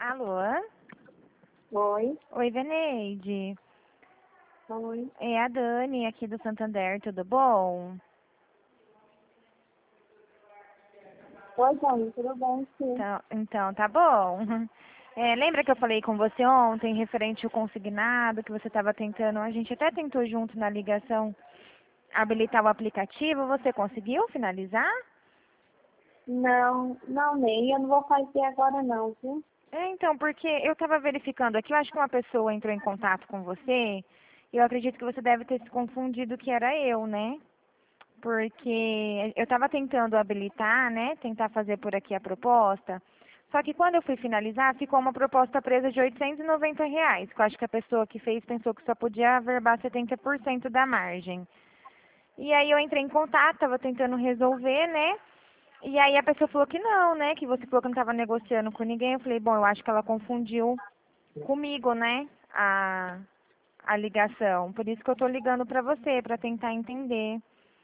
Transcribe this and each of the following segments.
Alô? Oi. Oi, Veneide. Oi. É a Dani aqui do Santander, tudo bom? Oi, Dani, tudo bem, sim? Então tá bom. Lembra que eu falei com você ontem, referente ao consignado, que você estava tentando, a gente até tentou junto na ligação habilitar o aplicativo, você conseguiu finalizar? Não, nem. Eu não vou fazer agora não, viu? Então, porque eu estava verificando aqui, eu acho que uma pessoa entrou em contato com você, e eu acredito que você deve ter se confundido que era eu, né? Porque eu estava tentando habilitar, né, tentar fazer por aqui a proposta, só que quando eu fui finalizar, ficou uma proposta presa de R$ 890, que eu acho que a pessoa que fez pensou que só podia averbar 70% da margem. E aí eu entrei em contato, estava tentando resolver, né, e aí a pessoa falou que não, né, que você falou que não estava negociando com ninguém. Eu falei, bom, eu acho que ela confundiu comigo, né, a ligação. Por isso que eu estou ligando para você, para tentar entender.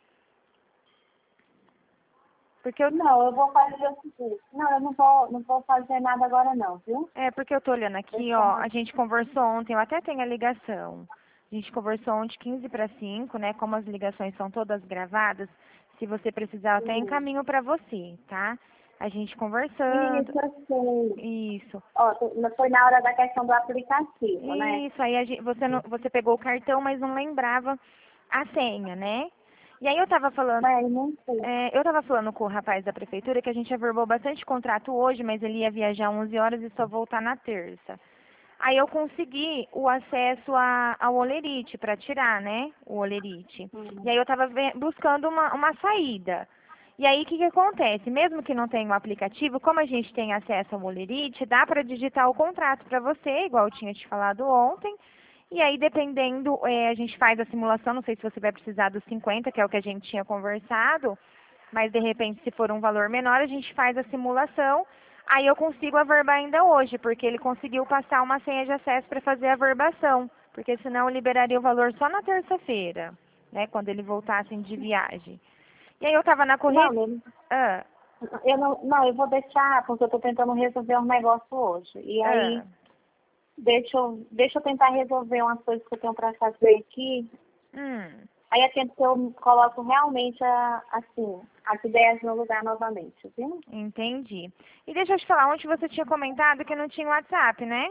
Porque eu Não, eu vou fazer o seguinte. Não, eu não vou fazer nada agora não, viu? Porque eu tô olhando aqui, ó, a gente conversou ontem, eu até tenho a ligação. A gente conversou ontem 15 para 5, né? Como as ligações são todas gravadas, se você precisar, eu até Sim. encaminho para você, tá? A gente conversando, Isso, eu sei. isso. Ó, foi na hora da questão do aplicativo, né? Isso, aí você pegou o cartão, mas não lembrava a senha, né? E aí Mas não sei. eu tava falando com o rapaz da prefeitura que a gente averbou bastante contrato hoje, mas ele ia viajar 11 horas e só voltar na terça. Aí eu consegui o acesso ao Olerite para tirar, né? O Olerite. E Hum. aí eu estava buscando uma saída. E aí o que acontece? Mesmo que não tenha o aplicativo, como a gente tem acesso ao Olerite, dá para digitar o contrato para você, igual eu tinha te falado ontem. E aí, dependendo, a gente faz a simulação, não sei se você vai precisar dos 50, que é o que a gente tinha conversado, mas de repente, se for um valor menor, a gente faz a simulação. Aí eu consigo averbar ainda hoje, porque ele conseguiu passar uma senha de acesso para fazer a averbação, porque senão eu liberaria o valor só na terça-feira, né, quando ele voltasse de viagem. E aí eu estava na Não, correria. Ah, eu vou deixar, porque eu tô tentando resolver um negócio hoje. E ah. aí, deixa eu tentar resolver umas coisas que eu tenho pra fazer aqui. Hum, Aí é tempo que eu coloco realmente, assim, as ideias no lugar novamente, viu? entendi. E deixa eu te falar, ontem você tinha comentado que não tinha WhatsApp, né?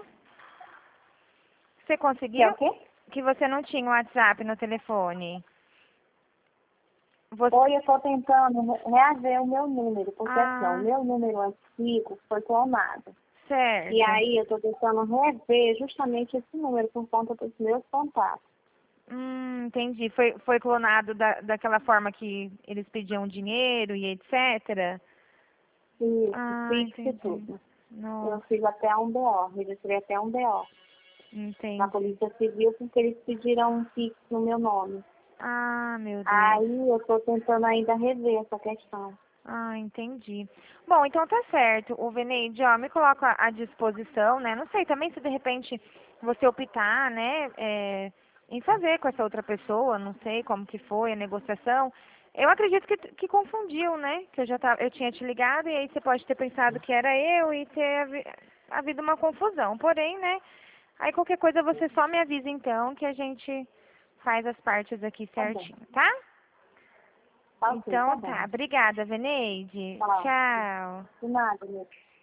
Você Que é conseguiu? o quê? Que você não tinha WhatsApp no telefone. Você... Hoje eu estou tentando reaver o meu número, porque assim, ó, o Ah, meu número antigo foi clonado. E certo. aí eu estou tentando rever justamente esse número por conta dos meus contatos. Entendi. Foi clonado daquela forma que eles pediam dinheiro e etc. Isso, Ah, fixe e entendi. tudo. Eu Nossa, fiz até um BO, registrei até um BO na entendi. Polícia Civil porque eles pediram um Pix no meu nome. Ah, meu Deus. Aí eu estou tentando ainda rever essa questão. Ah, entendi. Bom, então tá certo. O Veneide, ó, me coloca à disposição, né? Não sei, também se de repente você optar, né, em fazer com essa outra pessoa, não sei como que foi a negociação. Eu acredito que confundiu, né? Que eu tinha te ligado e aí você pode ter pensado que era eu e ter havido uma confusão. Porém, né? Aí qualquer coisa você só me avisa então que a gente faz as partes aqui Tá bom. certinho, tá? Tá ok, tá Então bom. tá. Obrigada, Veneide. Tá. Tchau. De nada, meu.